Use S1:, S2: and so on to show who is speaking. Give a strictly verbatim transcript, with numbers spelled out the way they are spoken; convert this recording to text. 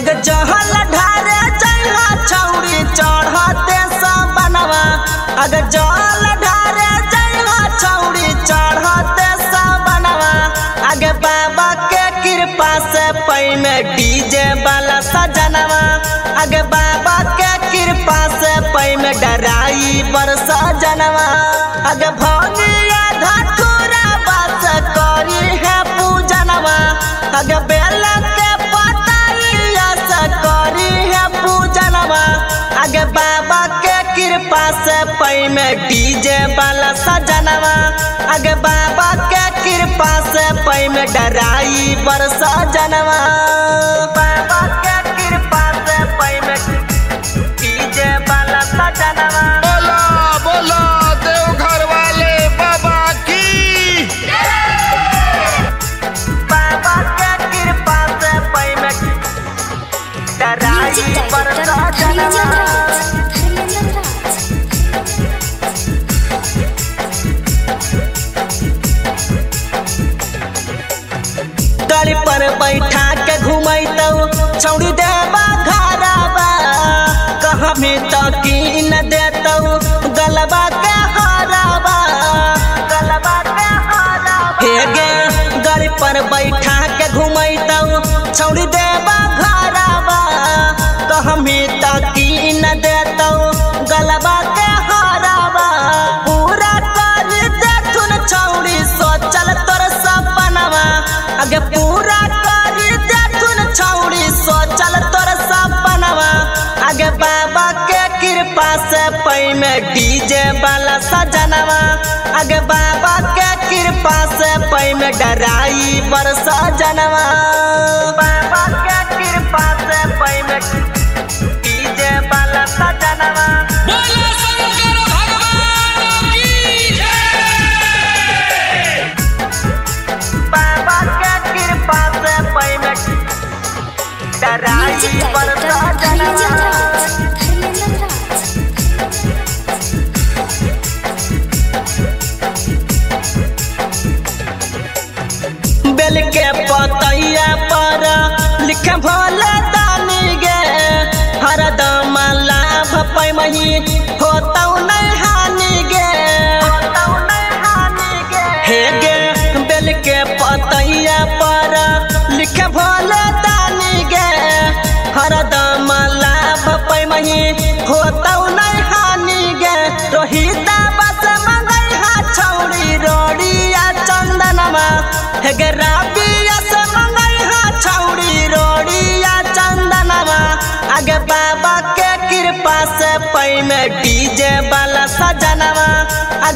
S1: अगर जहल ढारे जइहा छौड़ी चढ़ते सबनवा अगर जहल ढारे जइहा छौड़ी चढ़ते सबनवा आगे बाबा के कृपा से पै में डीजे वाला सजनवा आगे बाबा के कृपा से पै में डराई बर सजनवा आगे भौनिया धतूरा बस करी है पूजनवा आगे बेला के पताइया से करी है पूजनवा आगे बाबा के कृपा से पै में डीजे वाला सजनवा आगे बाबा के कृपा से पै में डराई बर सजनवा बाबा के कृपा से पै में डीजे वाला सजनवा
S2: बोला बोला देवघर वाले बाबा की
S1: बाबा के कृपा से पै में डराई बर सजनवा गाड़ी पर बैठा के घुमैतौ छौड़ी देवा घरवा कहाँ में तकी न देतौ गलबा के हरवा गलबा के हरवा हे गे गाड़ी पर बैठा के घुमैतौ छौड़ी देवा घरवा कहाँ में तकी न देतौ गलबा के हरवा पूरा कर देथुन छौड़ी सोचल तोर सपनवा आगे पूरा कर देथुन छौड़ी सोचल तोर सपनवा आगे बाबा के कृपा से पै में डीजे वाला सजनवा आगे बाबा के कृपा से पै में डराई बर सजनवा बाबा के कृपा से पै में डीजे वाला सजनवा बाबा के कृपा से पै में डराई बर सजनवा बेल के पतैया पर लिखे भोले दानी गे हरदम लाभ पै मही होतौ नहीं हानि गे हे गे बेल के पतैया पर लिखे भोले दानी गे हरदम लाभ पै मही होतौ नहीं हानि गे रोहिता बस मंगैहा छौड़ी रोड़िया चंदनमा हे गे राबिया से मंगैहा छौड़ी रोड़िया चंदनमा आगे बाबा के कृपा से पै में डीजे वाला सजनवा